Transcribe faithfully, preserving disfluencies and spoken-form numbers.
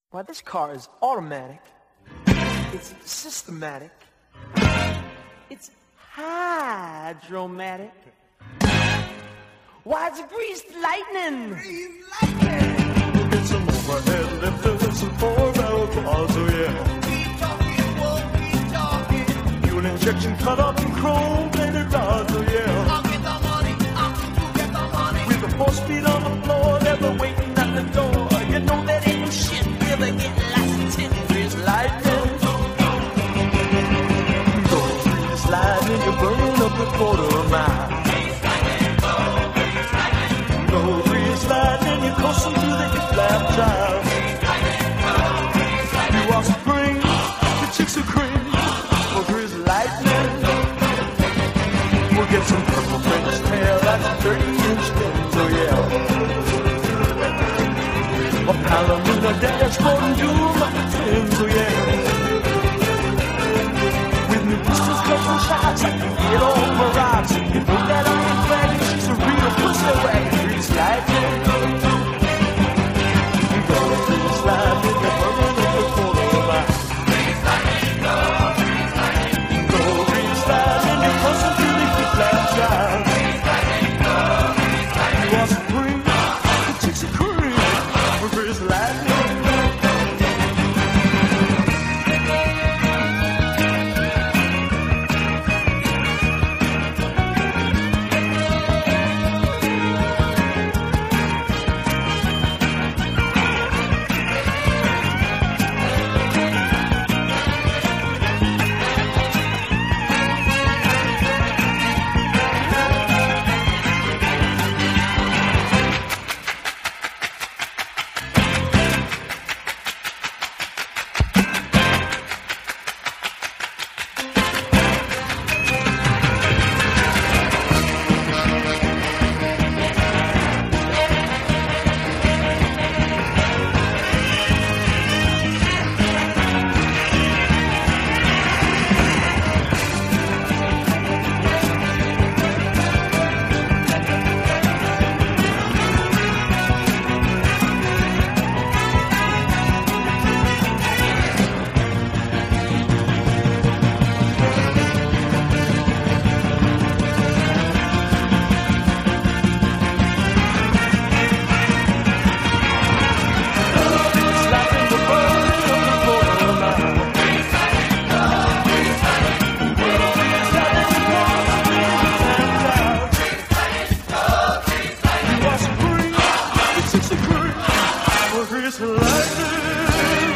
Why, this car is automatic. It's systematic. It's hydromatic. Why, it's greased lightning. Greased lightning. Get some overhead lifters, some four-barrel cars, oh yeah. Keep talking, won't keep talking. Fuel injection cut up in chrome-plated rods, oh yeah. I'll get the money, I'll get the money. With the four-speed on the floor, never waiting at the door. You know that ain't no shit, Never get lost in greased lightning. Go greased lightning, you're burning up a quarter mile. Go greased lightning, you're coasting through the hip-lap drive. You are spring, the chicks are cream. For greased lightning, we'll get some purple French tail, that's thirty-inch fins, oh yeah. A Palomino dashboard and dual muffins, oh yeah. With new pistols, custom shots, I can get all my rocks. You know that I ain't bragging, she's a real pussy wagon. Greased lightning. Go greased lightning, you're burning up the quarter of a mile. Go greased lightning, you're crossing through the hip-lap drive. You are supreme, the chicks are cream. For greased lightning. Greased lightning.